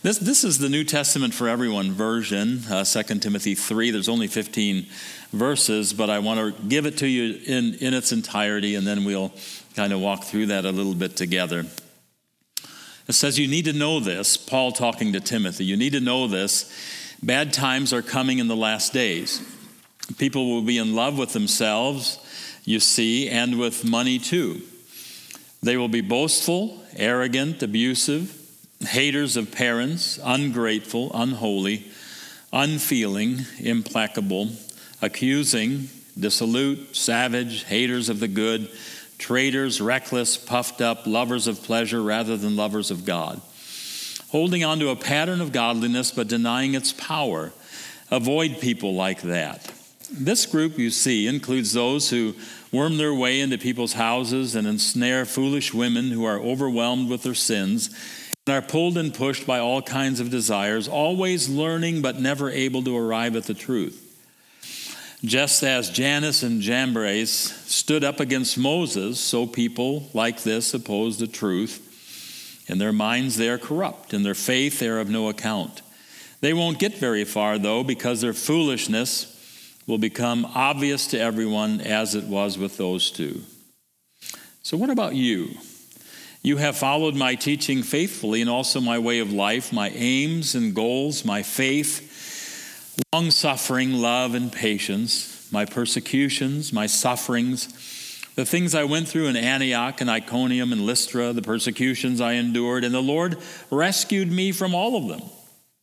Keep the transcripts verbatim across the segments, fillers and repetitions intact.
This this is the New Testament for Everyone version, uh, Second Timothy three. There's only fifteen verses, but I want to give it to you in, in its entirety, and then we'll kind of walk through that a little bit together. It says, you need to know this, Paul talking to Timothy, you need to know this. Bad times are coming in the last days. People will be in love with themselves, you see, and with money too. They will be boastful, arrogant, abusive, haters of parents, ungrateful, unholy, unfeeling, implacable, accusing, dissolute, savage, haters of the good, traitors, reckless, puffed up, lovers of pleasure rather than lovers of God, holding on to a pattern of godliness but denying its power. Avoid people like that. This group, you see, includes those who worm their way into people's houses and ensnare foolish women who are overwhelmed with their sins and are pulled and pushed by all kinds of desires, always learning but never able to arrive at the truth. Just as Jannes and Jambres stood up against Moses, so people like this oppose the truth. In their minds they are corrupt. In their faith they are of no account. They won't get very far, though, because their foolishness will become obvious to everyone, as it was with those two. So what about you? You have followed my teaching faithfully and also my way of life, my aims and goals, my faith, long-suffering, love, and patience, my persecutions, my sufferings, the things I went through in Antioch and Iconium and Lystra, the persecutions I endured, and the Lord rescued me from all of them.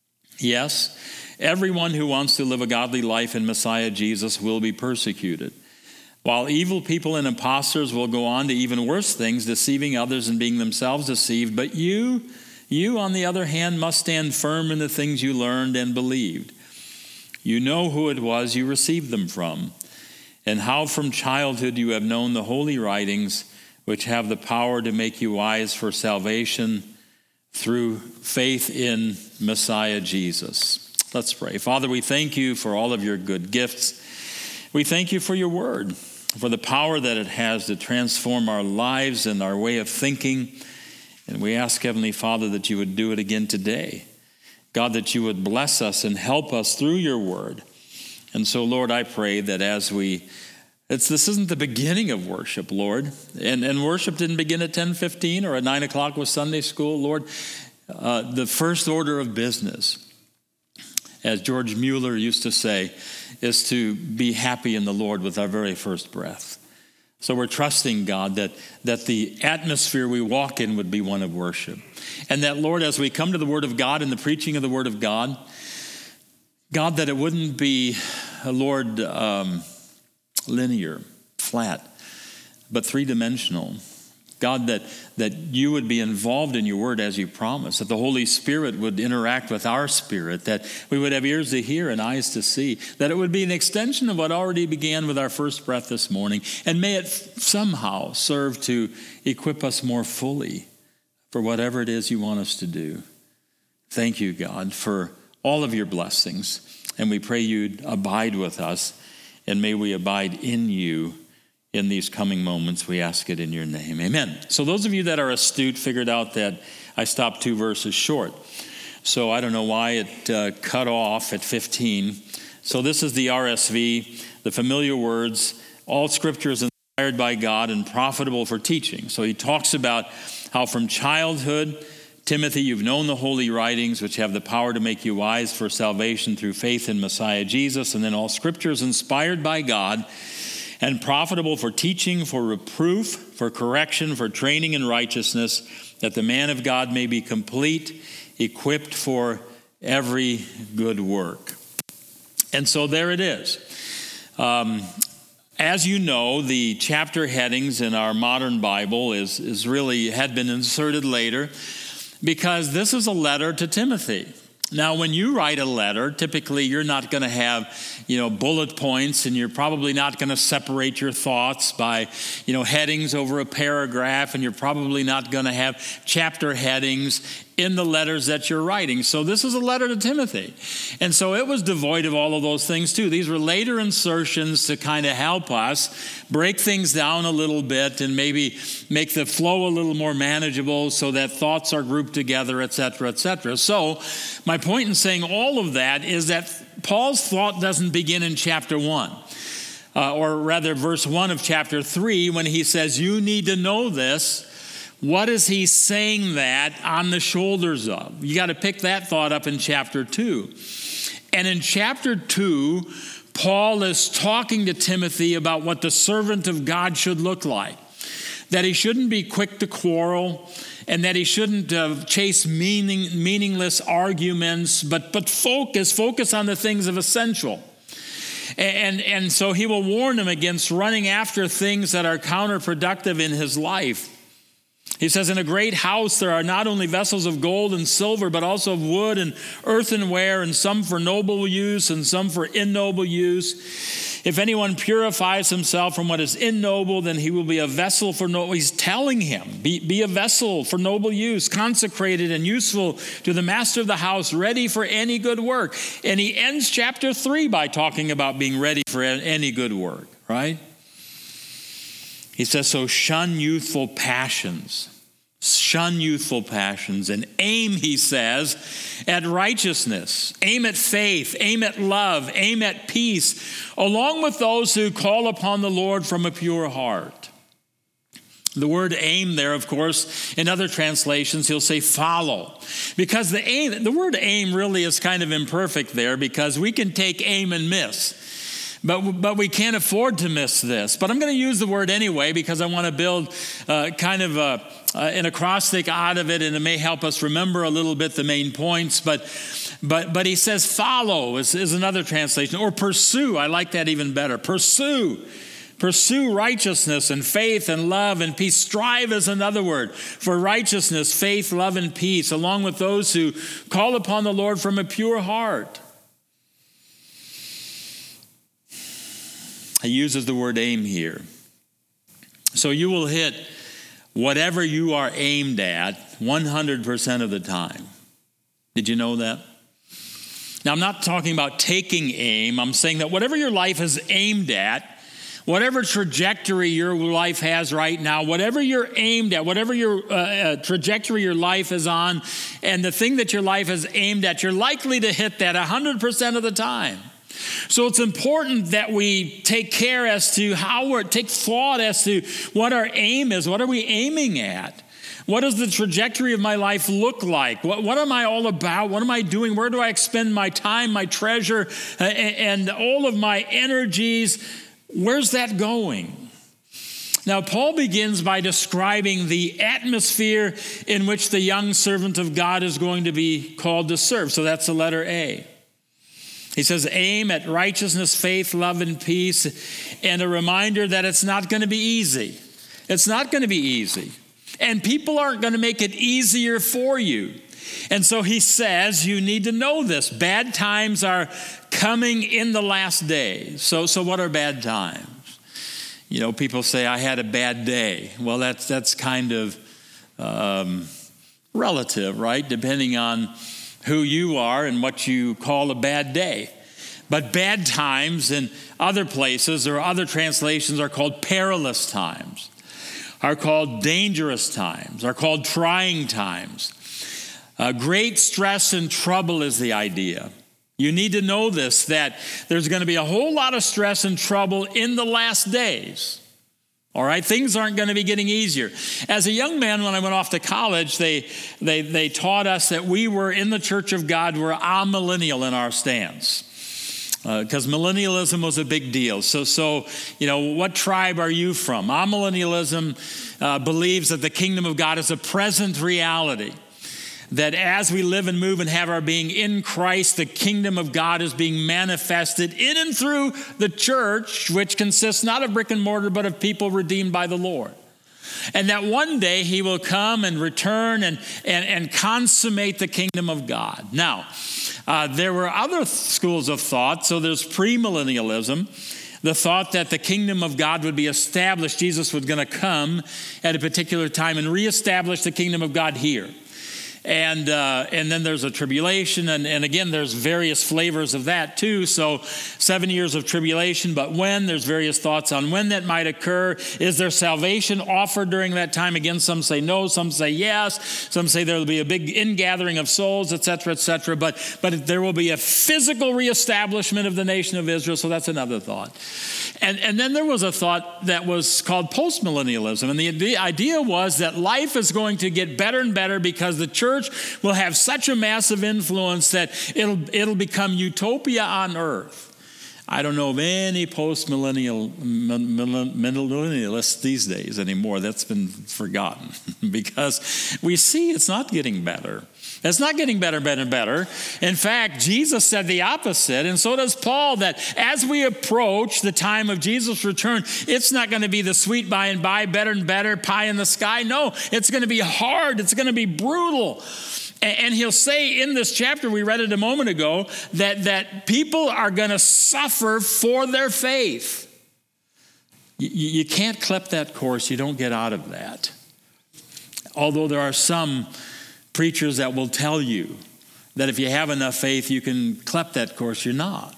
Yes, everyone who wants to live a godly life in Messiah Jesus will be persecuted, while evil people and impostors will go on to even worse things, deceiving others and being themselves deceived. But you, you, on the other hand, must stand firm in the things you learned and believed. You know who it was you received them from, and how from childhood you have known the holy writings, which have the power to make you wise for salvation through faith in Messiah Jesus. Let's pray. Father, we thank you for all of your good gifts. We thank you for your word, for the power that it has to transform our lives and our way of thinking. And we ask, Heavenly Father, that you would do it again today. God, that you would bless us and help us through your word. And so, Lord, I pray that as we, it's, this isn't the beginning of worship, Lord. And, and worship didn't begin at ten fifteen or at nine o'clock with Sunday school. Lord, uh, the first order of business, as George Mueller used to say, is to be happy in the Lord with our very first breath. So we're trusting, God, that, that the atmosphere we walk in would be one of worship. And that, Lord, as we come to the Word of God and the preaching of the Word of God, God, that it wouldn't be, uh, Lord, um, linear, flat, but three-dimensional. God, that, that you would be involved in your word as you promised, that the Holy Spirit would interact with our spirit, that we would have ears to hear and eyes to see, that it would be an extension of what already began with our first breath this morning, and may it somehow serve to equip us more fully for whatever it is you want us to do. Thank you, God, for all of your blessings, and we pray you'd abide with us, and may we abide in you in these coming moments. We ask it in your name. Amen. So those of you that are astute figured out that I stopped two verses short. So I don't know why it uh, cut off at fifteen. So this is the R S V, the familiar words. All scripture is inspired by God and profitable for teaching. So he talks about how from childhood, Timothy, you've known the holy writings, which have the power to make you wise for salvation through faith in Messiah Jesus. And then all scripture is inspired by God and profitable for teaching, for reproof, for correction, for training in righteousness, that the man of God may be complete, equipped for every good work. And so there it is. Um, as you know, the chapter headings in our modern Bible is, is really had been inserted later because this is a letter to Timothy. Now, when you write a letter, typically you're not going to have, you know, bullet points, and you're probably not going to separate your thoughts by, you know, headings over a paragraph, and you're probably not going to have chapter headings in the letters that you're writing. So this is a letter to Timothy. And so it was devoid of all of those things too. These were later insertions to kind of help us break things down a little bit and maybe make the flow a little more manageable so that thoughts are grouped together, et cetera, et cetera. So my point in saying all of that is that Paul's thought doesn't begin in chapter one. Uh, or rather, verse one of chapter three, when he says, you need to know this. What is he saying that on the shoulders of? You got to pick that thought up in chapter two. And in chapter two, Paul is talking to Timothy about what the servant of God should look like. That he shouldn't be quick to quarrel, and that he shouldn't uh, chase meaning, meaningless arguments, but, but focus, focus on the things of essential. And, and so he will warn him against running after things that are counterproductive in his life. He says, in a great house there are not only vessels of gold and silver, but also of wood and earthenware, and some for noble use and some for ignoble use. If anyone purifies himself from what is ignoble, then he will be a vessel for noble. He's telling him, be, be a vessel for noble use, consecrated and useful to the master of the house, ready for any good work. And he ends chapter three by talking about being ready for any good work, right? He says, so shun youthful passions. Shun youthful passions and aim, he says, at righteousness. Aim at faith. Aim at love. Aim at peace, along with those who call upon the Lord from a pure heart. The word aim there, of course, in other translations, he'll say follow. Because the aim, the word aim really is kind of imperfect there, because we can take aim and miss. But, but we can't afford to miss this. But I'm going to use the word anyway because I want to build uh, kind of a, uh, an acrostic out of it, and it may help us remember a little bit the main points. But but but he says follow is, is another translation, or pursue. I like that even better. Pursue. Pursue righteousness and faith and love and peace. Strive is another word for righteousness, faith, love, and peace, along with those who call upon the Lord from a pure heart. He uses the word aim here. So you will hit whatever you are aimed at one hundred percent of the time. Did you know that? Now, I'm not talking about taking aim. I'm saying that whatever your life is aimed at, whatever trajectory your life has right now, whatever you're aimed at, whatever your uh, uh, trajectory your life is on, and the thing that your life is aimed at, you're likely to hit that one hundred percent of the time. So it's important that we take care as to how we're, take thought as to what our aim is. What are we aiming at? What does the trajectory of my life look like? What, what am I all about? What am I doing? Where do I expend my time, my treasure, uh, and all of my energies? Where's that going? Now, Paul begins by describing the atmosphere in which the young servant of God is going to be called to serve. So that's the letter A. He says, aim at righteousness, faith, love, and peace, and a reminder that it's not going to be easy. It's not going to be easy. And people aren't going to make it easier for you. And so he says, you need to know this. Bad times are coming in the last days. So, so what are bad times? You know, people say, I had a bad day. Well, that's, that's kind of um, relative, right? Depending on who you are and what you call a bad day. But bad times in other places or other translations are called perilous times, are called dangerous times, are called trying times. Uh, great stress and trouble is the idea. You need to know this, that there's going to be a whole lot of stress and trouble in the last days. All right, things aren't going to be getting easier. As a young man, when I went off to college, they they they taught us that we were in the Church of God, we're amillennial in our stance. Because uh, millennialism was a big deal. So, so you know, what tribe are you from? Amillennialism uh, believes that the kingdom of God is a present reality. That as we live and move and have our being in Christ, the kingdom of God is being manifested in and through the church, which consists not of brick and mortar, but of people redeemed by the Lord. And that one day he will come and return and, and, and consummate the kingdom of God. Now, uh, there were other schools of thought. So there's premillennialism, the thought that the kingdom of God would be established. Jesus was going to come at a particular time and reestablish the kingdom of God here. And uh, and then there's a tribulation, and, and again, there's various flavors of that too. So seven years of tribulation, but when? There's various thoughts on when that might occur. Is there salvation offered during that time? Again, some say no, some say yes. Some say there will be a big ingathering of souls, et cetera, et cetera. But, but there will be a physical reestablishment of the nation of Israel, so that's another thought. And, and then there was a thought that was called postmillennialism, and the, the idea was that life is going to get better and better because the church will have such a massive influence that it'll it'll become utopia on earth. I don't know of any post-millennial millennialists these days anymore. That's been forgotten because we see it's not getting better. It's not getting better, better, better. In fact, Jesus said the opposite, and so does Paul, that as we approach the time of Jesus' return, it's not going to be the sweet by and by, better and better, pie in the sky. No, it's going to be hard. It's going to be brutal. And he'll say in this chapter, we read it a moment ago, that, that people are going to suffer for their faith. You, you can't clip that course. You don't get out of that. Although there are some preachers that will tell you that if you have enough faith, you can clip that course. You're not.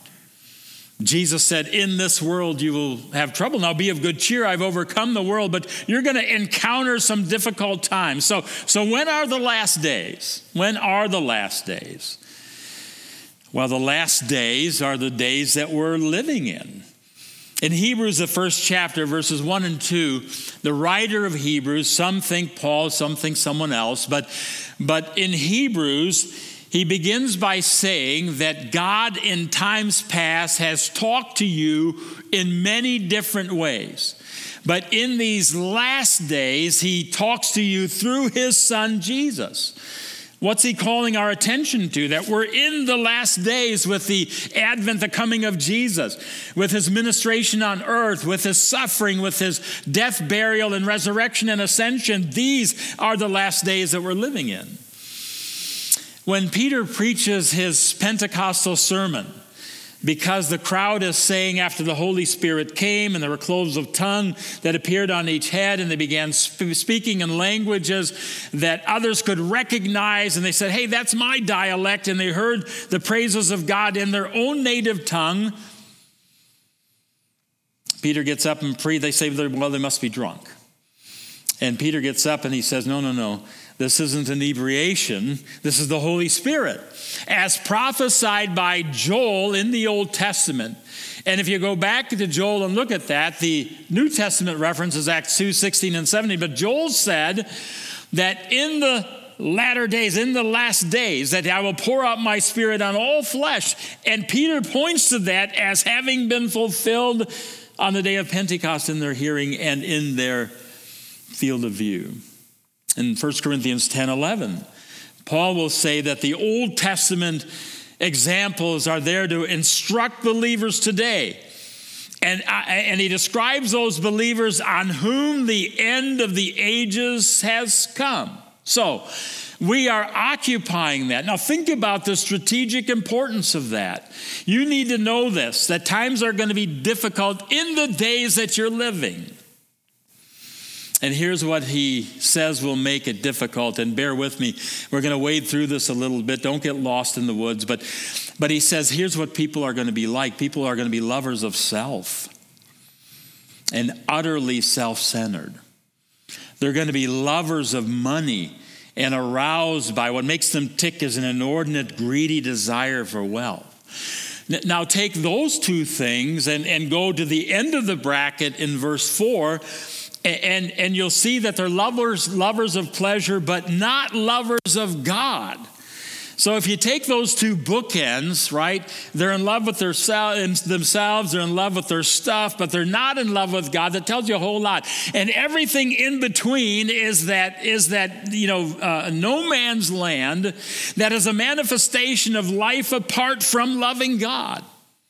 Jesus said, in this world you will have trouble. Now be of good cheer. I've overcome the world, but you're going to encounter some difficult times. So, so when are the last days? When are the last days? Well, the last days are the days that we're living in. In Hebrews, the first chapter, verses one and two, the writer of Hebrews, some think Paul, some think someone else, but, but in Hebrews, he begins by saying that God in times past has talked to you in many different ways. But in these last days, he talks to you through his son, Jesus. What's he calling our attention to? That we're in the last days with the advent, the coming of Jesus, with his ministration on earth, with his suffering, with his death, burial, and resurrection and ascension. These are the last days that we're living in. When Peter preaches his Pentecostal sermon, because the crowd is saying after the Holy Spirit came and there were cloves of tongue that appeared on each head and they began sp- speaking in languages that others could recognize, and they said, hey, that's my dialect, and they heard the praises of God in their own native tongue. Peter gets up and pre. They say, well, they must be drunk. And Peter gets up and he says, no, no, no. This isn't inebriation. This is the Holy Spirit, as prophesied by Joel in the Old Testament. And if you go back to Joel and look at that, the New Testament reference is Acts two, sixteen and seventeen. But Joel said that in the latter days, in the last days, that I will pour out my Spirit on all flesh. And Peter points to that as having been fulfilled on the day of Pentecost in their hearing and in their field of view. In First Corinthians ten eleven, Paul will say that the Old Testament examples are there to instruct believers today. And, and he describes those believers on whom the end of the ages has come. So we are occupying that. Now think about the strategic importance of that. You need to know this, that times are going to be difficult in the days that you're living. And here's what he says will make it difficult. And bear with me. We're going to wade through this a little bit. Don't get lost in the woods. But, but he says, here's what people are going to be like. People are going to be lovers of self and utterly self-centered. They're going to be lovers of money and aroused by what makes them tick as an inordinate, greedy desire for wealth. Now take those two things and, and go to the end of the bracket in verse four. And, and you'll see that they're lovers, lovers of pleasure, but not lovers of God. So if you take those two bookends, right, they're in love with their, themselves, they're in love with their stuff, but they're not in love with God. That tells you a whole lot. And everything in between is that, is that you know, uh, no man's land that is a manifestation of life apart from loving God.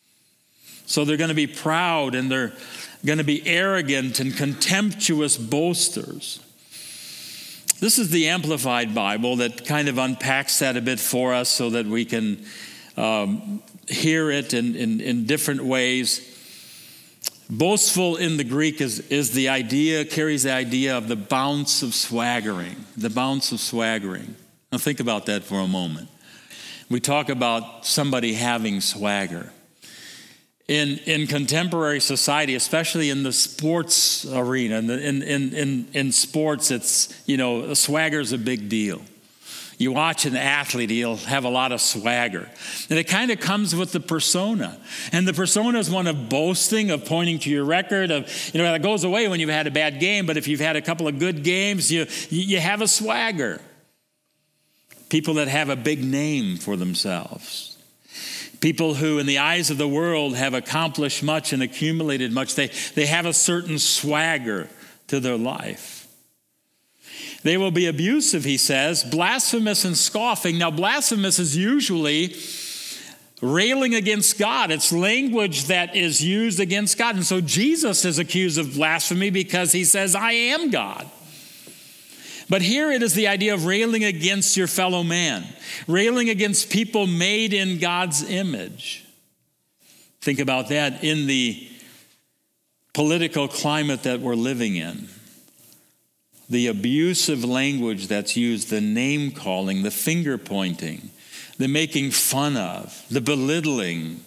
So they're going to be proud, and they're going to be arrogant and contemptuous boasters. This is the Amplified Bible that kind of unpacks that a bit for us so that we can um, hear it in, in, in different ways. Boastful in the Greek is, is the idea, carries the idea of the bounce of swaggering, the bounce of swaggering. Now think about that for a moment. We talk about somebody having swagger. In, in contemporary society, especially in the sports arena, in, in, in, in sports, it's, you know, swagger is a big deal. You watch an athlete, he'll have a lot of swagger. And it kind of comes with the persona. And the persona is one of boasting, of pointing to your record, of, you know, that goes away when you've had a bad game, but if you've had a couple of good games, you, you have a swagger. People that have a big name for themselves. People who, in the eyes of the world, have accomplished much and accumulated much. They, they have a certain swagger to their life. They will be abusive, he says, blasphemous and scoffing. Now, blasphemous is usually railing against God. It's language that is used against God. And so Jesus is accused of blasphemy because he says, I am God. But here it is the idea of railing against your fellow man, railing against people made in God's image. Think about that in the political climate that we're living in. The abusive language that's used, the name calling, the finger pointing, the making fun of, the belittling,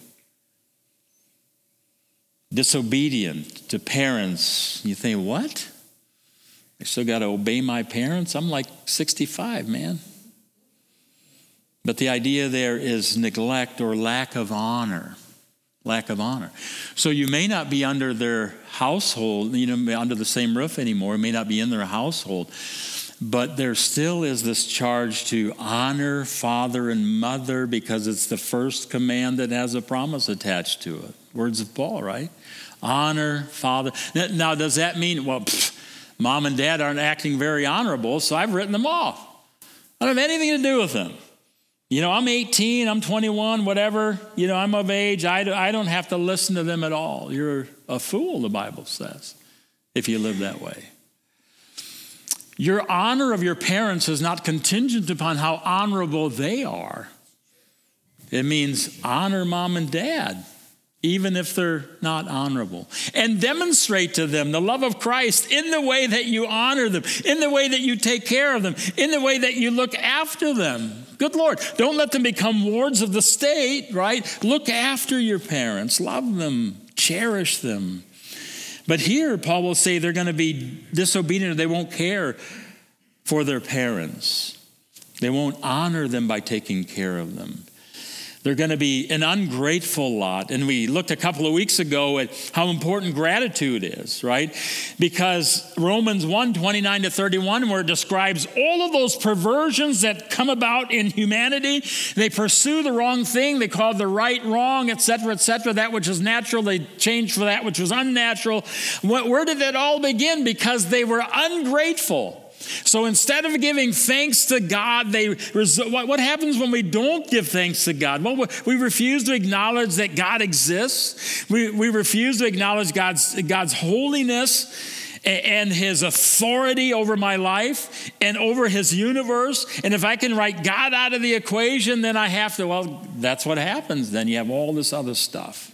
disobedient to parents. You think, what? I still got to obey my parents? I'm like sixty-five, man. But the idea there is neglect or lack of honor. Lack of honor. So you may not be under their household, you know, under the same roof anymore, may not be in their household, but there still is this charge to honor father and mother because it's the first command that has a promise attached to it. Words of Paul, right? Honor father. Now, does that mean, well, pfft, Mom and Dad aren't acting very honorable, so I've written them off. I don't have anything to do with them. You know, I'm eighteen, I'm twenty-one, whatever. You know, I'm of age. I don't have to listen to them at all. You're a fool, the Bible says, if you live that way. Your honor of your parents is not contingent upon how honorable they are. It means honor Mom and Dad, even if they're not honorable. And demonstrate to them the love of Christ in the way that you honor them, in the way that you take care of them, in the way that you look after them. Good Lord, don't let them become wards of the state, right? Look after your parents, love them, cherish them. But here, Paul will say they're going to be disobedient, they won't care for their parents. They won't honor them by taking care of them. They're going to be an ungrateful lot. And we looked a couple of weeks ago at how important gratitude is, right? Because Romans one, twenty-nine to thirty-one, where it describes all of those perversions that come about in humanity. They pursue the wrong thing. They call the right wrong, et cetera, et cetera. That which is natural, they change for that which was unnatural. Where did that all begin? Because they were ungrateful. So instead of giving thanks to God, they what happens when we don't give thanks to God? Well, we refuse to acknowledge that God exists. We, we refuse to acknowledge God's, God's holiness and his authority over my life and over his universe. And if I can write God out of the equation, then I have to, well, that's what happens. Then you have all this other stuff.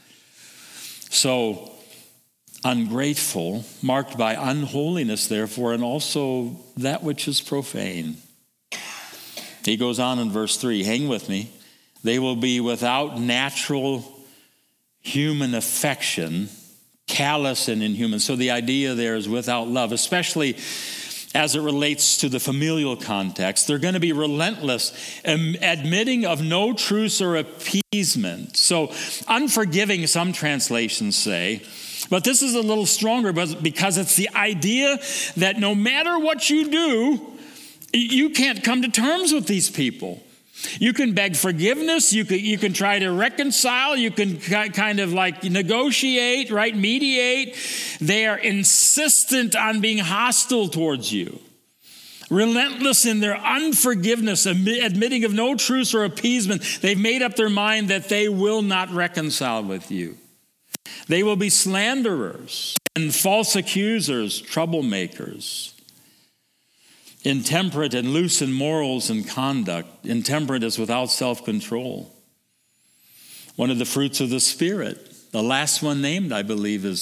So ungrateful, marked by unholiness, therefore, and also that which is profane. He goes on in verse three, hang with me. They will be without natural human affection, callous and inhuman. So the idea there is without love, especially as it relates to the familial context. They're going to be relentless, admitting of no truce or appeasement. So unforgiving, some translations say. But this is a little stronger because it's the idea that no matter what you do, you can't come to terms with these people. You can beg forgiveness. You can, you can try to reconcile. You can kind of like negotiate, right? Mediate. They are insistent on being hostile towards you. Relentless in their unforgiveness, admitting of no truce or appeasement. They've made up their mind that they will not reconcile with you. They will be slanderers and false accusers, troublemakers, intemperate and loose in morals and conduct. Intemperate is without self-control. One of the fruits of the Spirit, the last one named, I believe, is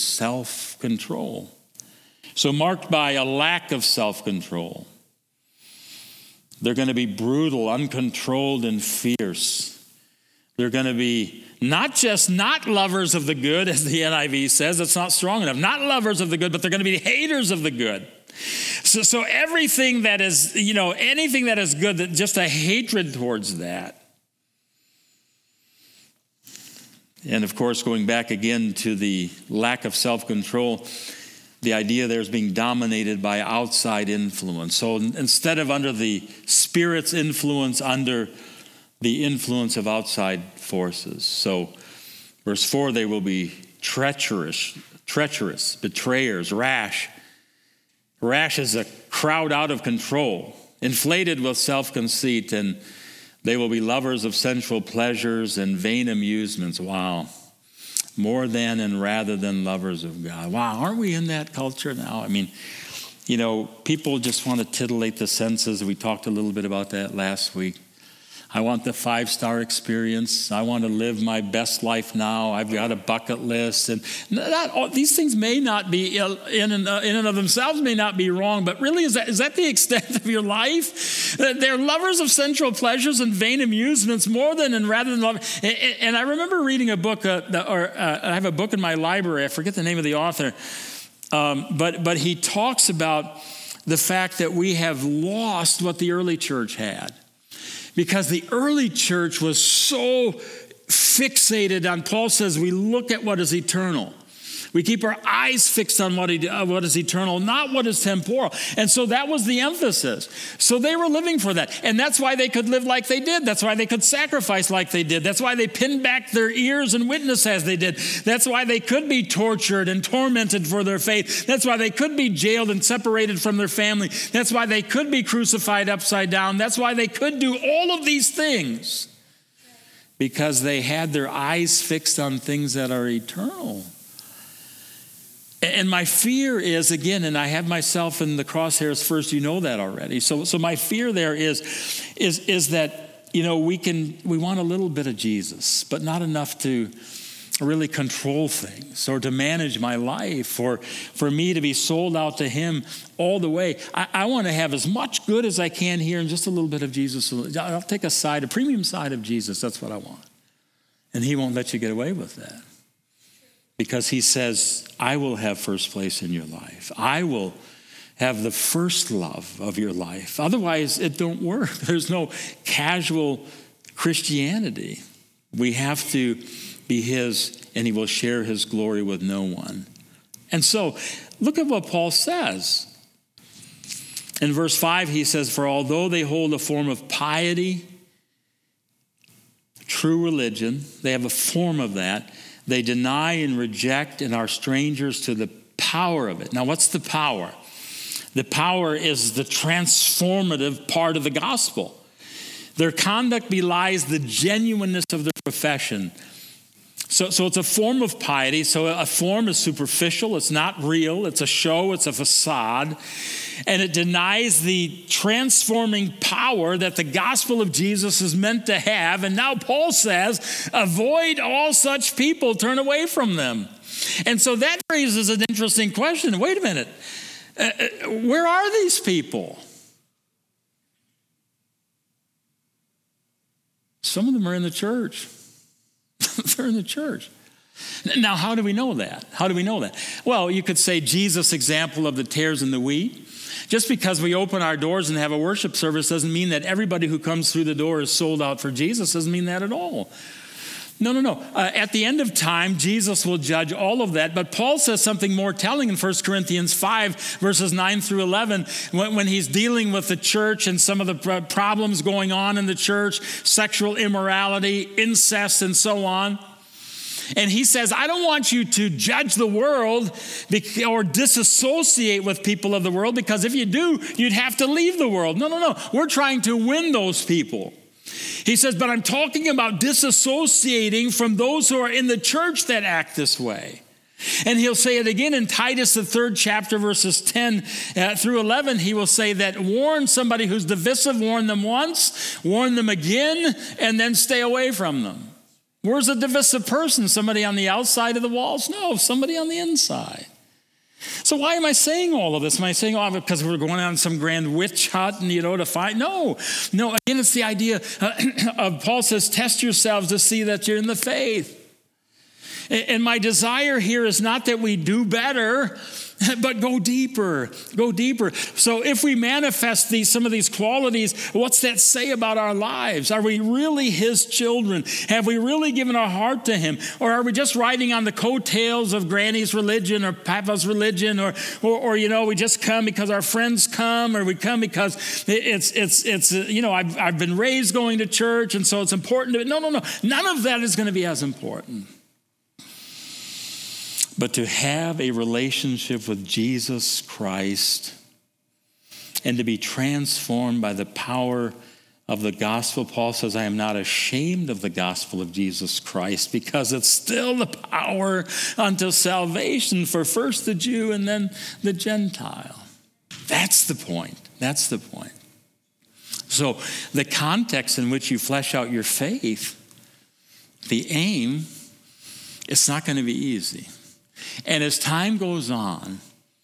self-control. So marked by a lack of self-control. They're going to be brutal, uncontrolled, and fierce. They're going to be not just not lovers of the good, as the N I V says, it's not strong enough. Not lovers of the good, but they're going to be haters of the good. So, so everything that is, you know, anything that is good, that just a hatred towards that. And of course, going back again to the lack of self-control, the idea there is being dominated by outside influence. So instead of under the Spirit's influence, under the influence of outside forces. So verse four, they will be treacherous, treacherous, betrayers, rash. Rash is a crowd out of control, inflated with self-conceit, and they will be lovers of sensual pleasures and vain amusements. Wow. More than and rather than lovers of God. Wow, aren't we in that culture now? I mean, you know, people just want to titillate the senses. We talked a little bit about that last week. I want the five-star experience. I want to live my best life now. I've got a bucket list. And not all, these things may not be, in and, uh, in and of themselves, may not be wrong, but really, is that, is that the extent of your life? They're lovers of sensual pleasures and vain amusements more than and rather than love. And, and I remember reading a book, uh, or uh, I have a book in my library. I forget the name of the author. Um, but, but he talks about the fact that we have lost what the early church had. Because the early church was so fixated on, Paul says, we look at what is eternal. We keep our eyes fixed on what, uh, what is eternal, not what is temporal. And so that was the emphasis. So they were living for that. And that's why they could live like they did. That's why they could sacrifice like they did. That's why they pinned back their ears and witness as they did. That's why they could be tortured and tormented for their faith. That's why they could be jailed and separated from their family. That's why they could be crucified upside down. That's why they could do all of these things. Because they had their eyes fixed on things that are eternal. And my fear is, again, and I have myself in the crosshairs first, you know that already. So so my fear there is, is, is that, you know, we can we want a little bit of Jesus, but not enough to really control things or to manage my life or for me to be sold out to him all the way. I, I want to have as much good as I can here and just a little bit of Jesus. I'll take a side, a premium side of Jesus. That's what I want. And he won't let you get away with that. Because he says, I will have first place in your life. I will have the first love of your life. Otherwise, it don't work. There's no casual Christianity. We have to be his, and he will share his glory with no one. And so, look at what Paul says. In verse five, he says, for although they hold a form of piety, true religion, they have a form of that, they deny and reject and are strangers to the power of it. Now, what's the power? The power is the transformative part of the gospel. Their conduct belies the genuineness of their profession. So, so it's a form of piety. So a form is superficial. It's not real. It's a show. It's a facade. And it denies the transforming power that the gospel of Jesus is meant to have. And now Paul says, avoid all such people. Turn away from them. And so that raises an interesting question. Wait a minute. Uh, where are these people? Some of them are in the church. They're in the church. Now, how do we know that? How do we know that? Well, you could say Jesus' example of the tares and the wheat. Just because we open our doors and have a worship service doesn't mean that everybody who comes through the door is sold out for Jesus. Doesn't mean that at all. No, no, no. Uh, at the end of time, Jesus will judge all of that. But Paul says something more telling in First Corinthians five, verses nine through eleven, when, when he's dealing with the church and some of the problems going on in the church, sexual immorality, incest, and so on. And he says, I don't want you to judge the world or disassociate with people of the world, because if you do, you'd have to leave the world. No, no, no. We're trying to win those people. He says, but I'm talking about disassociating from those who are in the church that act this way. And he'll say it again in Titus, the third chapter, verses ten uh, through eleven. He will say that warn somebody who's divisive, warn them once, warn them again, and then stay away from them. Where's a divisive person? Somebody on the outside of the walls? No, somebody on the inside. So why am I saying all of this? Am I saying, oh, because we're going on some grand witch hunt and, you know, to find? No, no. Again, it's the idea uh, of Paul says, test yourselves to see that you're in the faith. And my desire here is not that we do better, but go deeper, go deeper. So if we manifest these, some of these qualities, what's that say about our lives? Are we really his children? Have we really given our heart to him? Or are we just riding on the coattails of Granny's religion or Papa's religion? Or, or, or you know, we just come because our friends come, or we come because it's, it's, it's you know, I've, I've been raised going to church, and so it's important to, no, no, no. None of that is going to be as important. But to have a relationship with Jesus Christ and to be transformed by the power of the gospel, Paul says, I am not ashamed of the gospel of Jesus Christ, because it's still the power unto salvation for first the Jew and then the Gentile. That's the point. That's the point. So the context in which you flesh out your faith, the aim, it's not going to be easy. And as time goes on,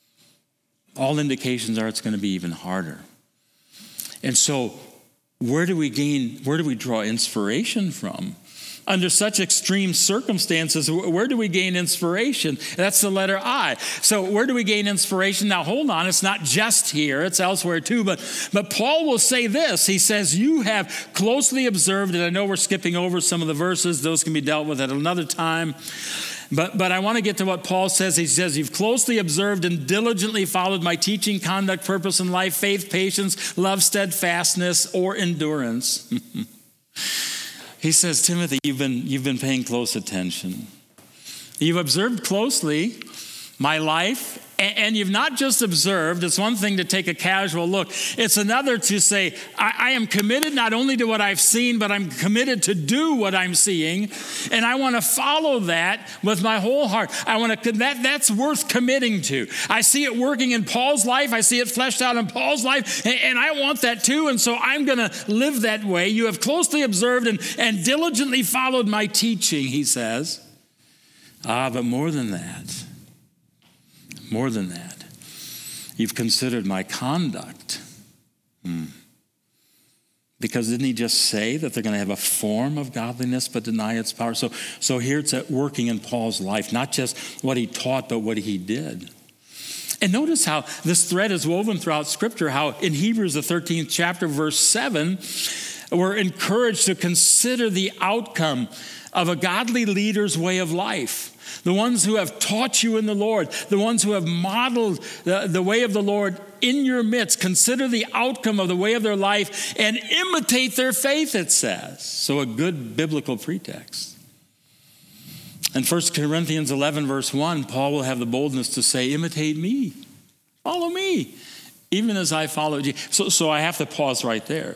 all indications are it's going to be even harder. And so where do we gain, where do we draw inspiration from? Under such extreme circumstances, where do we gain inspiration? That's the letter I. So where do we gain inspiration? Now, hold on. It's not just here. It's elsewhere too. But, but Paul will say this. He says, you have closely observed, and I know we're skipping over some of the verses. Those can be dealt with at another time. But, but I want to get to what Paul says. He says, you've closely observed and diligently followed my teaching, conduct, purpose in life, faith, patience, love, steadfastness, or endurance. He says, Timothy, you've been, you've been paying close attention. You've observed closely my life, and, and you've not just observed. It's one thing to take a casual look. It's another to say, I, I am committed not only to what I've seen, but I'm committed to do what I'm seeing, and I want to follow that with my whole heart. I want to, that, that's worth committing to. I see it working in Paul's life. I see it fleshed out in Paul's life, and, and I want that too, and so I'm going to live that way. You have closely observed and, and diligently followed my teaching, he says. Ah, but more than that, more than that, you've considered my conduct. Hmm. Because didn't he just say that they're going to have a form of godliness but deny its power? So, so here it's at working in Paul's life, not just what he taught, but what he did. And notice how this thread is woven throughout Scripture, how in Hebrews, the thirteenth chapter, verse seven, we're encouraged to consider the outcome of a godly leader's way of life. The ones who have taught you in the Lord, the ones who have modeled the, the way of the Lord in your midst, consider the outcome of the way of their life and imitate their faith, it says. So a good biblical pretext. In First Corinthians eleven, verse one, Paul will have the boldness to say, imitate me, follow me, even as I followed you. So, so I have to pause right there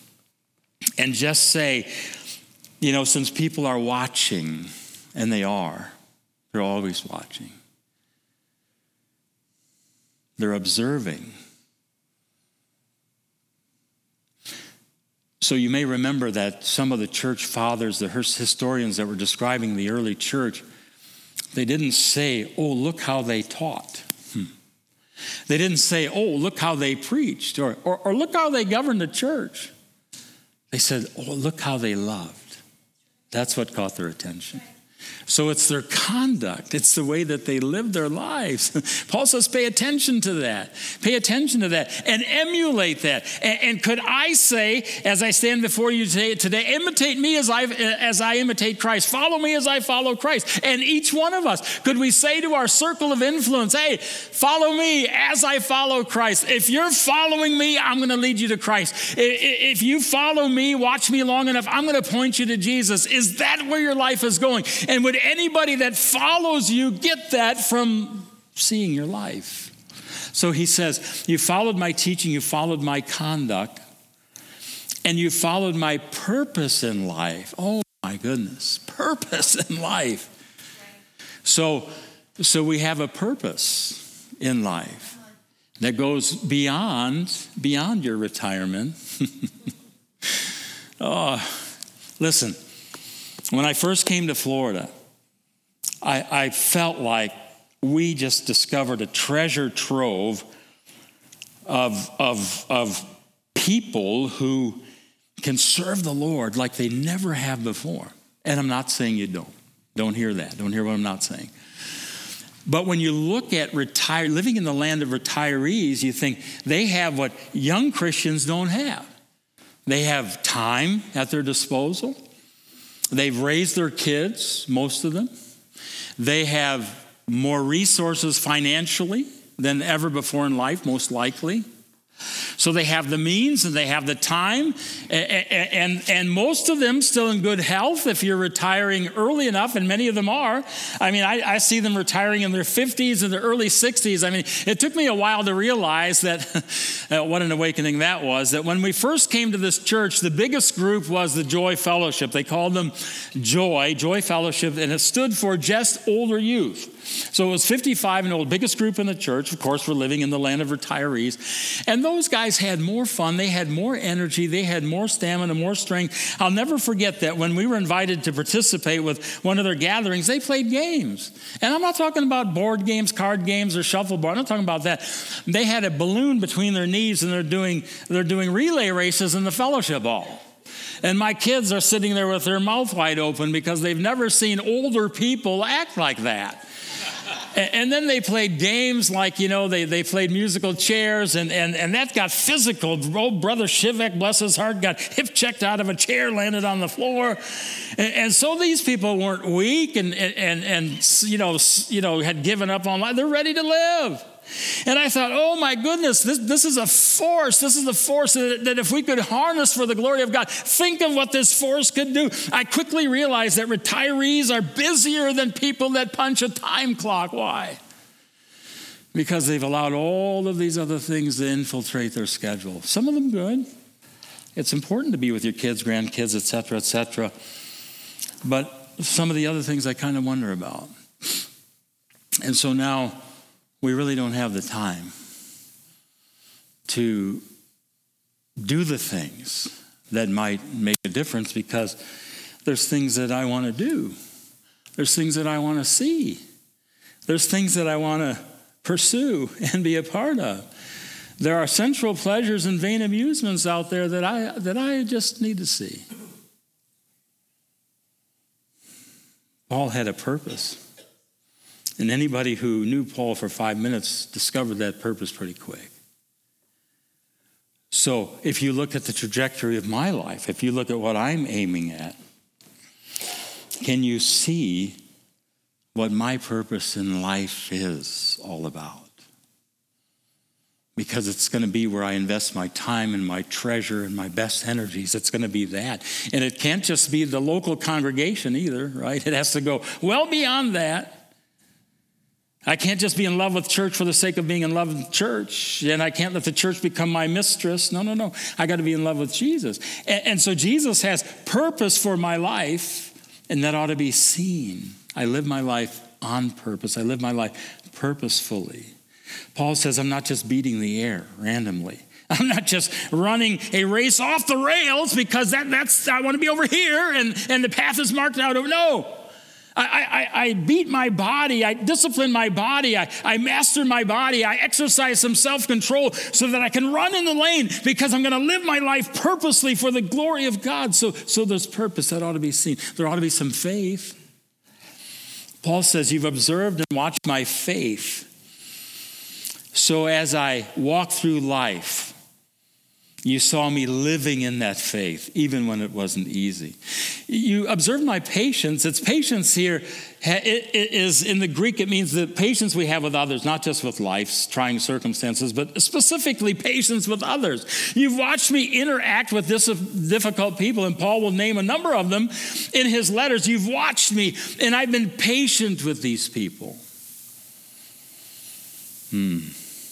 and just say, you know, since people are watching, and they are, they're always watching. They're observing. So you may remember that some of the church fathers, the historians that were describing the early church, they didn't say, oh, look how they taught. Hmm. They didn't say, oh, look how they preached, or, or, or look how they governed the church. They said, oh, look how they loved. That's what caught their attention. So it's their conduct. It's the way that they live their lives. Paul says, pay attention to that. Pay attention to that and emulate that. And, and could I say, as I stand before you today, today, imitate me as I, as I imitate Christ. Follow me as I follow Christ. And each one of us, could we say to our circle of influence, hey, follow me as I follow Christ. If you're following me, I'm going to lead you to Christ. If you follow me, watch me long enough, I'm going to point you to Jesus. Is that where your life is going? And would anybody that follows you get that from seeing your life? So he says, you followed my teaching, you followed my conduct, and you followed my purpose in life. Oh my goodness, purpose in life. So, so we have a purpose in life that goes beyond, beyond your retirement. Oh, listen. When I first came to Florida, I, I felt like we just discovered a treasure trove of, of, of people who can serve the Lord like they never have before. And I'm not saying you don't. Don't hear that. Don't hear what I'm not saying. But when you look at retire, living in the land of retirees, you think they have what young Christians don't have. They have time at their disposal. They've raised their kids, most of them. They have more resources financially than ever before in life, most likely. So they have the means and they have the time, and, and, and most of them still in good health if you're retiring early enough, and many of them are. I mean, I, I see them retiring in their fifties and their early sixties. I mean, it took me a while to realize that, what an awakening that was, that when we first came to this church, the biggest group was the Joy Fellowship. They called them Joy, Joy Fellowship, and it stood for just older youth. So it was fifty-five and old, biggest group in the church. Of course, we're living in the land of retirees. And those guys had more fun. They had more energy. They had more stamina, more strength. I'll never forget that when we were invited to participate with one of their gatherings, they played games. And I'm not talking about board games, card games, or shuffleboard. I'm not talking about that. They had a balloon between their knees, and they're doing, they're doing relay races in the fellowship hall. And my kids are sitting there with their mouth wide open because they've never seen older people act like that. And then they played games like, you know, they, they played musical chairs, and, and, and that got physical. Old Brother Shivek, bless his heart, got hip checked out of a chair, landed on the floor. And, and so these people weren't weak and, and, and, you know, you know, had given up on life. They're ready to live. And I thought, oh my goodness, this, this is a force. This is a force that, that if we could harness for the glory of God, think of what this force could do. I quickly realized that retirees are busier than people that punch a time clock. Why? Because they've allowed all of these other things to infiltrate their schedule. Some of them good. It's important to be with your kids, grandkids, et cetera, et cetera. But some of the other things I kind of wonder about. And so now, we really don't have the time to do the things that might make a difference, because there's things that I want to do. There's things that I want to see. There's things that I want to pursue and be a part of. There are sensual pleasures and vain amusements out there that I, that I just need to see. Paul had a purpose. And anybody who knew Paul for five minutes discovered that purpose pretty quick. So if you look at the trajectory of my life, if you look at what I'm aiming at, can you see what my purpose in life is all about? Because it's going to be where I invest my time and my treasure and my best energies. It's going to be that. And it can't just be the local congregation either, right? It has to go well beyond that. I can't just be in love with church for the sake of being in love with church, and I can't let the church become my mistress. No, no, no. I got to be in love with Jesus. And, and so Jesus has purpose for my life, and that ought to be seen. I live my life on purpose. I live my life purposefully. Paul says, I'm not just beating the air randomly. I'm not just running a race off the rails because that, that's I want to be over here, and, and the path is marked out. No. I, I, I beat my body, I discipline my body, I, I master my body, I exercise some self-control so that I can run in the lane, because I'm going to live my life purposely for the glory of God. So, so there's purpose that ought to be seen. There ought to be some faith. Paul says, you've observed and watched my faith. So as I walk through life, you saw me living in that faith, even when it wasn't easy. You observe my patience. It's patience here. It is in the Greek, it means the patience we have with others, not just with life's trying circumstances, but specifically patience with others. You've watched me interact with this difficult people, and Paul will name a number of them in his letters. You've watched me, and I've been patient with these people. Hmm.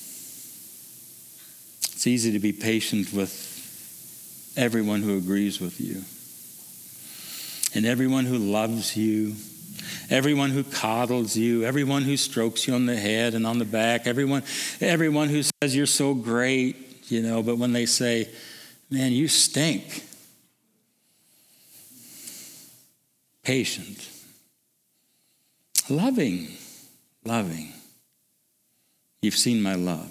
It's easy to be patient with everyone who agrees with you, and everyone who loves you, everyone who coddles you, everyone who strokes you on the head and on the back, everyone, everyone who says you're so great, you know, but when they say, man, you stink. Patient. Loving. loving. You've seen my love.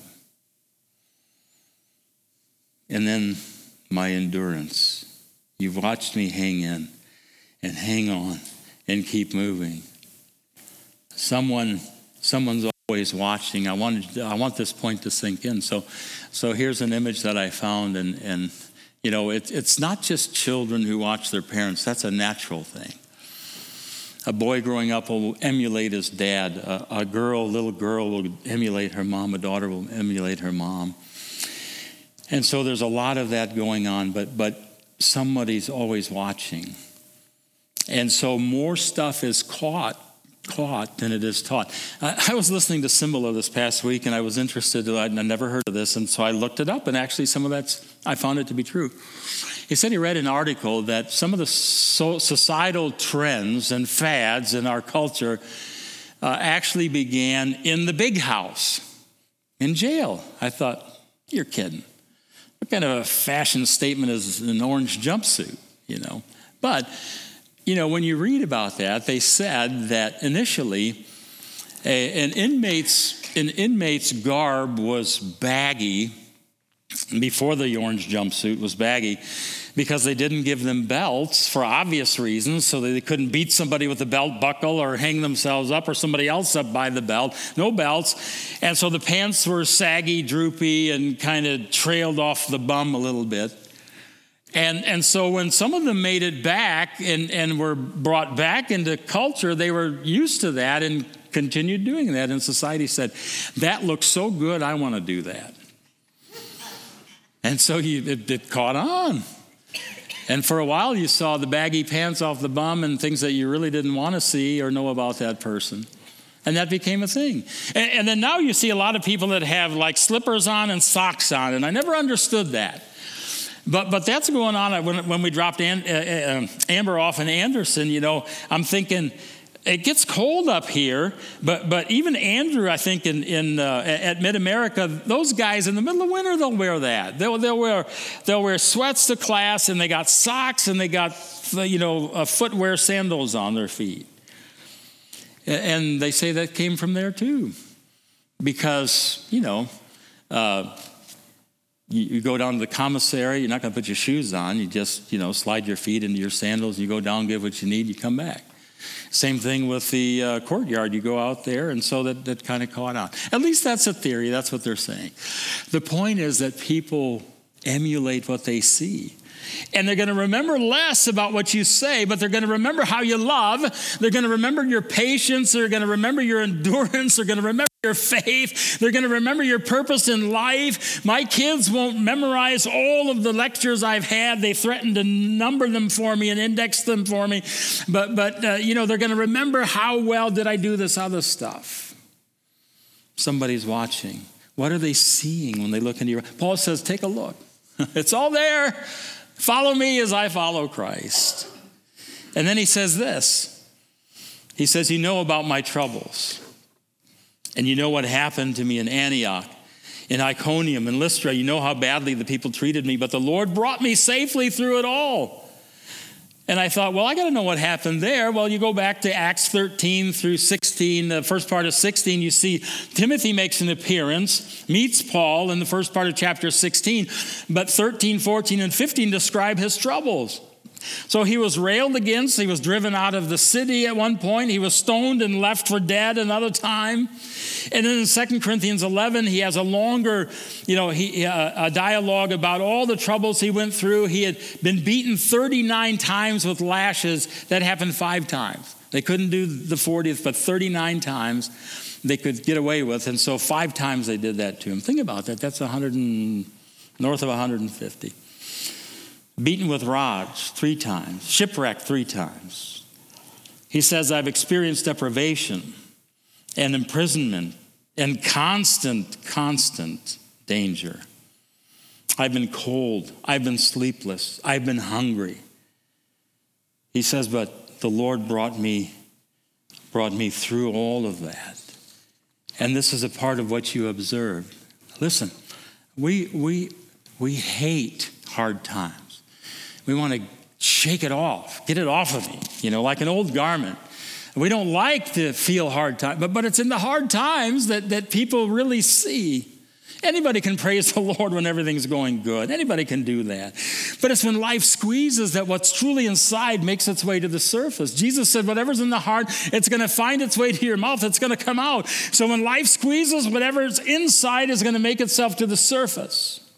And then my endurance. You've watched me hang in and hang on and keep moving. Someone, someone's always watching. I wanted, I want this point to sink in. So, so here's an image that I found, and and you know, it, it's not just children who watch their parents. That's a natural thing. A boy growing up will emulate his dad. A, a girl, a little girl, will emulate her mom. A daughter will emulate her mom. And so there's a lot of that going on, but but somebody's always watching. And so more stuff is caught, caught than it is taught. I, I was listening to Cymbala this past week, and I was interested. I'd never heard of this, and so I looked it up, and actually some of that's, I found it to be true. He said he read an article that some of the so, societal trends and fads in our culture uh, actually began in the big house, in jail. I thought, you're kidding. What kind of a fashion statement is an orange jumpsuit, you know? But, you know, when you read about that, they said that initially a, an inmate's an inmate's garb was baggy before the orange jumpsuit was baggy because they didn't give them belts for obvious reasons, so they couldn't beat somebody with a belt buckle or hang themselves up or somebody else up by the belt. No belts. And so the pants were saggy, droopy, and kind of trailed off the bum a little bit. And and so when some of them made it back and, and were brought back into culture, they were used to that and continued doing that. And society said, that looks so good, I want to do that. And so you, it, it caught on. And for a while you saw the baggy pants off the bum and things that you really didn't want to see or know about that person. And that became a thing. And, and then now you see a lot of people that have like slippers on and socks on. And I never understood that. But but that's going on when, when we dropped An, uh, uh, Amber off in Anderson. You know, I'm thinking, it gets cold up here, but but even Andrew, I think in in uh, at Mid-America, those guys in the middle of winter, they'll wear that. They'll they'll wear they'll wear sweats to class, and they got socks, and they got you know uh, footwear, sandals on their feet. And they say that came from there too, because you know. Uh, You, you go down to the commissary, you're not going to put your shoes on. You just, you know, slide your feet into your sandals. You go down, give what you need, you come back. Same thing with the uh, courtyard. You go out there, and so that, that kind of caught on. At least that's a theory. That's what they're saying. The point is that people emulate what they see. And they're going to remember less about what you say, but they're going to remember how you love. They're going to remember your patience. They're going to remember your endurance. They're going to remember your faith. They're going to remember your purpose in life. My kids won't memorize all of the lectures I've had. They threaten to number them for me and index them for me. But, but uh, you know, they're going to remember how well did I do this other stuff. Somebody's watching. What are they seeing when they look into your... Paul says, take a look. It's all there. Follow me as I follow Christ. And then he says this. He says, you know about my troubles. And you know what happened to me in Antioch, in Iconium, in Lystra. You know how badly the people treated me, but the Lord brought me safely through it all. And I thought, well, I got to know what happened there. Well, you go back to Acts thirteen through sixteen, the first part of sixteen, you see Timothy makes an appearance, meets Paul in the first part of chapter sixteen, but thirteen, fourteen, and fifteen describe his troubles. So he was railed against. He was driven out of the city at one point. He was stoned and left for dead another time. And then in Second Corinthians eleven, he has a longer, you know, he, uh, a dialogue about all the troubles he went through. He had been beaten thirty-nine times with lashes. That happened five times. They couldn't do the fortieth, but thirty-nine times they could get away with. And so five times they did that to him. Think about that. That's one hundred and, north of one hundred fifty. Beaten with rods three times, shipwrecked three times. He says, I've experienced deprivation and imprisonment and constant, constant danger. I've been cold. I've been sleepless. I've been hungry. He says, but the Lord brought me, brought me through all of that. And this is a part of what you observed. Listen, we, we, we hate hard times. We want to shake it off, get it off of me, you know, like an old garment. We don't like to feel hard times, but, but it's in the hard times that, that people really see. Anybody can praise the Lord when everything's going good. Anybody can do that. But it's when life squeezes that what's truly inside makes its way to the surface. Jesus said, whatever's in the heart, it's going to find its way to your mouth. It's going to come out. So when life squeezes, whatever's inside is going to make itself to the surface.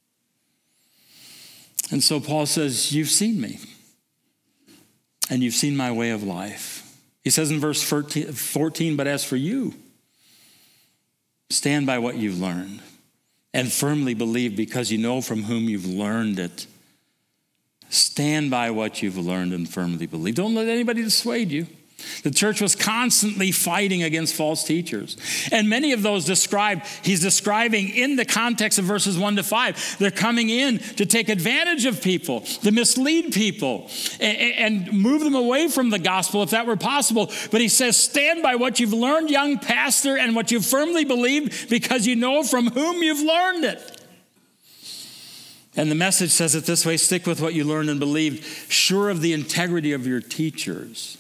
And so Paul says, you've seen me. And you've seen my way of life. He says in verse fourteen, but as for you, stand by what you've learned. And firmly believe because you know from whom you've learned it. Stand by what you've learned and firmly believe. Don't let anybody dissuade you. The church was constantly fighting against false teachers. And many of those described, he's describing in the context of verses one to five. They're coming in to take advantage of people, to mislead people, and, and move them away from the gospel if that were possible. But he says, stand by what you've learned, young pastor, and what you firmly believe because you know from whom you've learned it. And the message says it this way, stick with what you learned and believed, sure of the integrity of your teachers.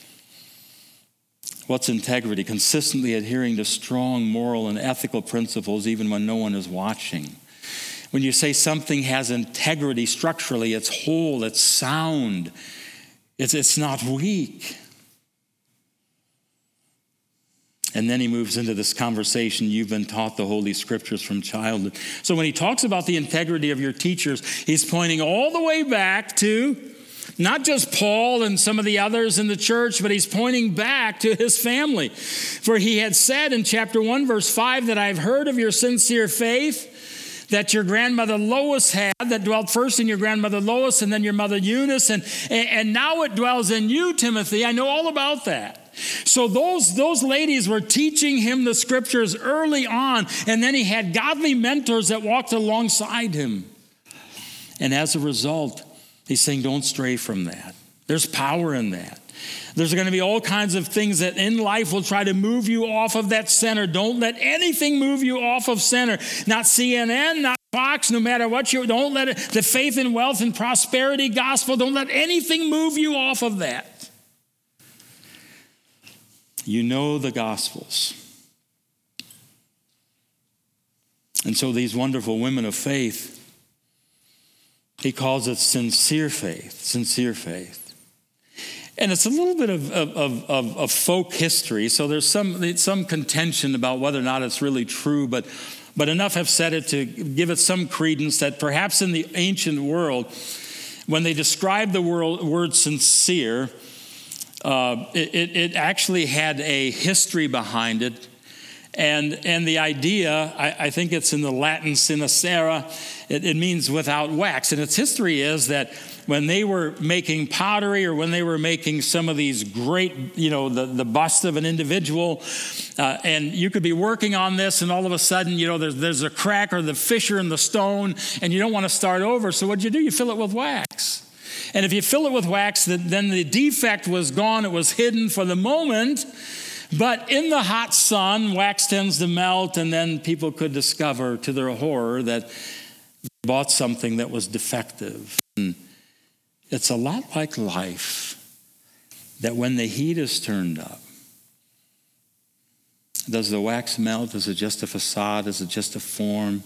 What's integrity? Consistently adhering to strong moral and ethical principles even when no one is watching. When you say something has integrity structurally, it's whole, it's sound, it's, it's not weak. And then he moves into this conversation, you've been taught the Holy Scriptures from childhood. So when he talks about the integrity of your teachers, he's pointing all the way back to not just Paul and some of the others in the church, but he's pointing back to his family. For he had said in chapter one, verse five, that I've heard of your sincere faith that your grandmother Lois had, that dwelt first in your grandmother Lois and then your mother Eunice, and, and now it dwells in you, Timothy. I know all about that. So those, those ladies were teaching him the Scriptures early on, and then he had godly mentors that walked alongside him. And as a result, he's saying, don't stray from that. There's power in that. There's going to be all kinds of things that in life will try to move you off of that center. Don't let anything move you off of center. Not C N N, not Fox, no matter what you, don't let it, the faith and wealth and prosperity gospel, don't let anything move you off of that. You know the Gospels. And so these wonderful women of faith, he calls it sincere faith, sincere faith. And it's a little bit of, of, of, of folk history, so there's some, some contention about whether or not it's really true, but, but enough have said it to give it some credence that perhaps in the ancient world, when they described the word, word sincere, uh, it, it actually had a history behind it. And and the idea, I, I think it's in the Latin sincera, it, it means without wax. And its history is that when they were making pottery or when they were making some of these great, you know, the, the bust of an individual, uh, and you could be working on this and all of a sudden, you know, there's, there's a crack or the fissure in the stone and you don't want to start over. So what you do, you fill it with wax. And if you fill it with wax, then the defect was gone. It was hidden for the moment. But in the hot sun, wax tends to melt, and then people could discover to their horror that they bought something that was defective. And it's a lot like life, that when the heat is turned up, does the wax melt? Is it just a facade? Is it just a form?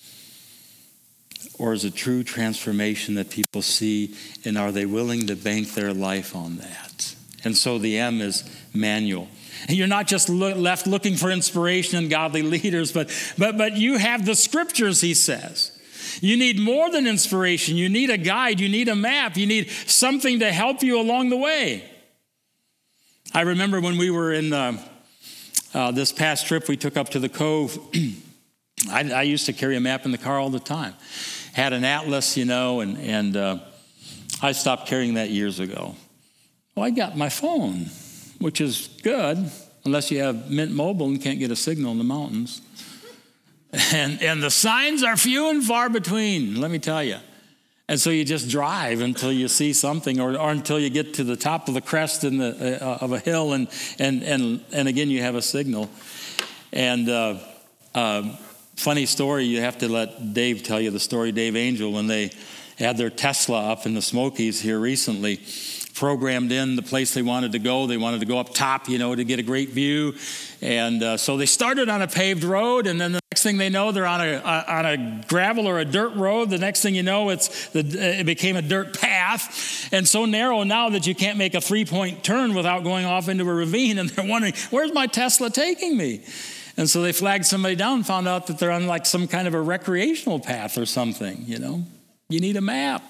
Or is it true transformation that people see, and are they willing to bank their life on that? And so the M is manual. And you're not just lo- left looking for inspiration and godly leaders, but, but, but you have the Scriptures, he says. You need more than inspiration. You need a guide. You need a map. You need something to help you along the way. I remember when we were in uh, uh, this past trip we took up to the Cove, I, I used to carry a map in the car all the time. Had an atlas, you know, and, and uh, I stopped carrying that years ago. Well, I got my phone, which is good, unless you have Mint Mobile and can't get a signal in the mountains. And, and the signs are few and far between, let me tell you. And so you just drive until you see something, or, or until you get to the top of the crest in the, uh, of a hill, and, and, and, and again, you have a signal. And uh, uh, funny story, you have to let Dave tell you the story, Dave Angel, when they had their Tesla up in the Smokies here recently. programmed in the place they wanted to go. They wanted to go up top, you know, to get a great view. And uh, so they started on a paved road, and then the next thing they know, they're on a, a on a gravel or a dirt road. The next thing you know, it's the, it became a dirt path, and so narrow now that you can't make a three-point turn without going off into a ravine. And they're wondering, where's my Tesla taking me? And so they flagged somebody down and found out that they're on like some kind of a recreational path or something, you know. You need a map.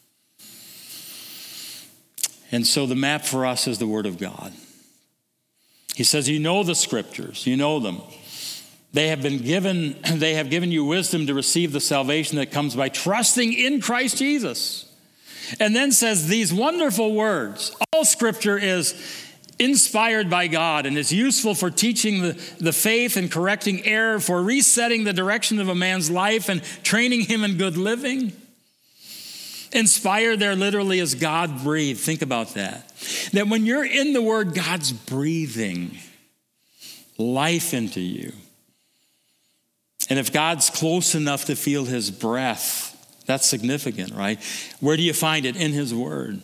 And so the map for us is the Word of God. He says, you know the Scriptures, you know them. They have been given, they have given you wisdom to receive the salvation that comes by trusting in Christ Jesus. And then says these wonderful words. All Scripture is inspired by God and is useful for teaching the, the faith and correcting error, for resetting the direction of a man's life and training him in good living. Inspired there literally is God breathed. Think about that. That when you're in the Word, God's breathing life into you. And if God's close enough to feel His breath, that's significant, right? Where do you find it? In His Word.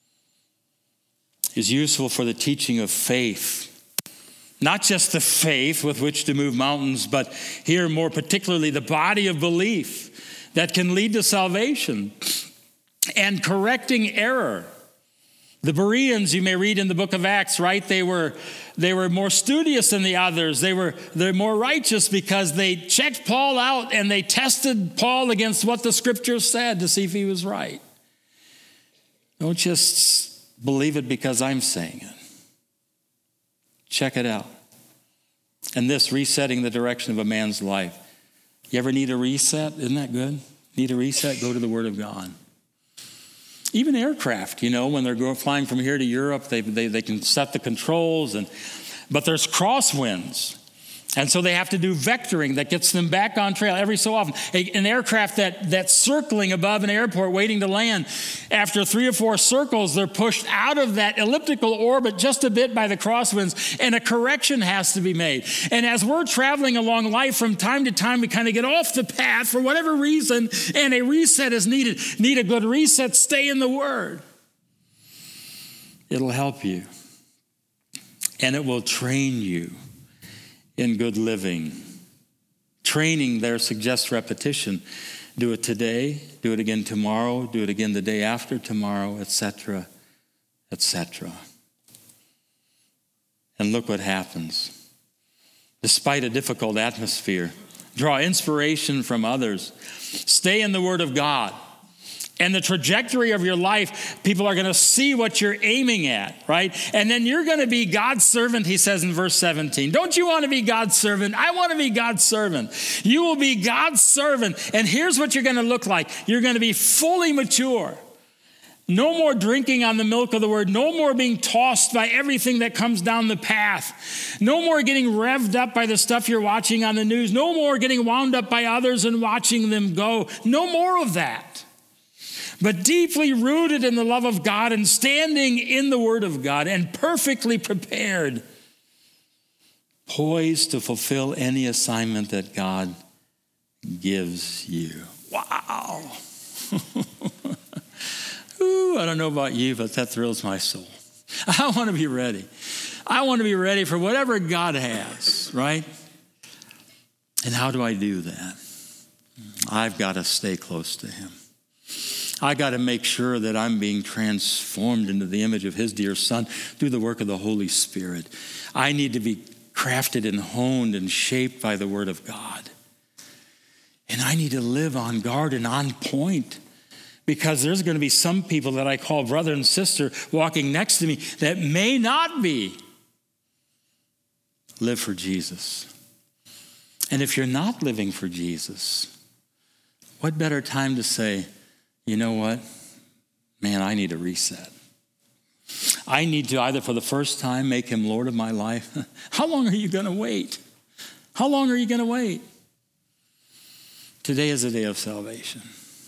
Is useful for the teaching of faith. Not just the faith with which to move mountains, but here more particularly the body of belief that can lead to salvation. And correcting error. The Bereans, you may read in the book of Acts, right? They were, they were more studious than the others. They were they're more righteous because they checked Paul out and they tested Paul against what the Scriptures said to see if he was right. Don't just believe it because I'm saying it. Check it out. And this, resetting the direction of a man's life. You ever need a reset? Isn't that good? Need a reset? Go to the Word of God. Even aircraft, you know, when they're going, flying from here to Europe, they, they, they can set the controls, and but there's crosswinds. And so they have to do vectoring that gets them back on trail every so often. A, an aircraft that, that's circling above an airport waiting to land, after three or four circles, they're pushed out of that elliptical orbit just a bit by the crosswinds, and a correction has to be made. And as we're traveling along life, from time to time, we kind of get off the path for whatever reason, and a reset is needed. Need a good reset, stay in the Word. It'll help you, and it will train you in good living. Training there suggests repetition. Do it today, do it again tomorrow, do it again the day after tomorrow, et cetera, et cetera. And look what happens. Despite a difficult atmosphere, draw inspiration from others. Stay in the Word of God. And the trajectory of your life, people are going to see what you're aiming at, right? And then you're going to be God's servant, he says in verse seventeen. Don't you want to be God's servant? I want to be God's servant. You will be God's servant. And here's what you're going to look like. You're going to be fully mature. No more drinking on the milk of the Word. No more being tossed by everything that comes down the path. No more getting revved up by the stuff you're watching on the news. No more getting wound up by others and watching them go. No more of that. But deeply rooted in the love of God and standing in the Word of God and perfectly prepared, poised to fulfill any assignment that God gives you. Wow. Ooh, I don't know about you, but that thrills my soul. I want to be ready. I want to be ready for whatever God has, right? And how do I do that? I've got to stay close to Him. I got to make sure that I'm being transformed into the image of His dear Son through the work of the Holy Spirit. I need to be crafted and honed and shaped by the Word of God. And I need to live on guard and on point, because there's going to be some people that I call brother and sister walking next to me that may not be. Live for Jesus. And if you're not living for Jesus, what better time to say, you know what? Man, I need a reset. I need to either for the first time make Him Lord of my life. How long are you going to wait? How long are you going to wait? Today is a day of salvation.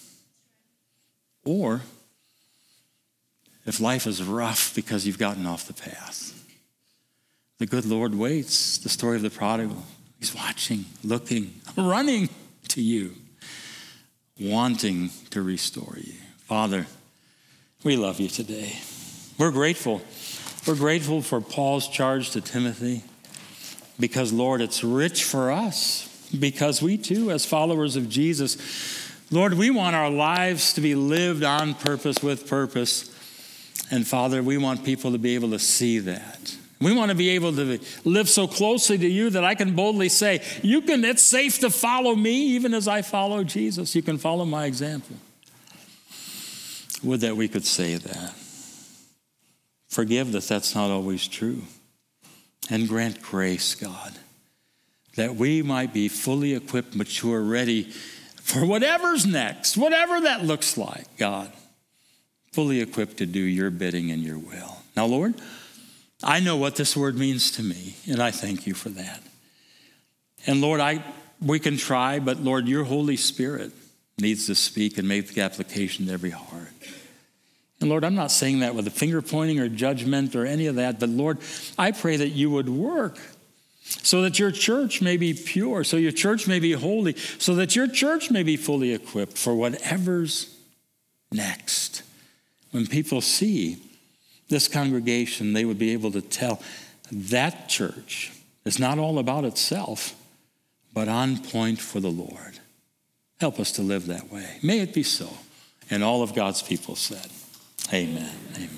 Or if life is rough because you've gotten off the path, the good Lord waits. The story of the prodigal. He's watching, looking, running to you, wanting to restore you. Father, we love you today. We're grateful. We're grateful for Paul's charge to Timothy because, Lord, it's rich for us because we too, as followers of Jesus, Lord, we want our lives to be lived on purpose, with purpose. And Father, we want people to be able to see that. We want to be able to live so closely to you that I can boldly say, you can, it's safe to follow me even as I follow Jesus. You can follow my example. Would that we could say that. Forgive that that's not always true. And grant grace, God, that we might be fully equipped, mature, ready for whatever's next, whatever that looks like, God. Fully equipped to do your bidding and your will. Now, Lord, I know what this word means to me, and I thank you for that. And Lord, I we can try, but Lord, your Holy Spirit needs to speak and make the application to every heart. And Lord, I'm not saying that with a finger pointing or judgment or any of that, but Lord, I pray that you would work so that your church may be pure, so your church may be holy, so that your church may be fully equipped for whatever's next. When people see this congregation, they would be able to tell that church is not all about itself, but on point for the Lord. Help us to live that way. May it be so. And all of God's people said, amen. Amen.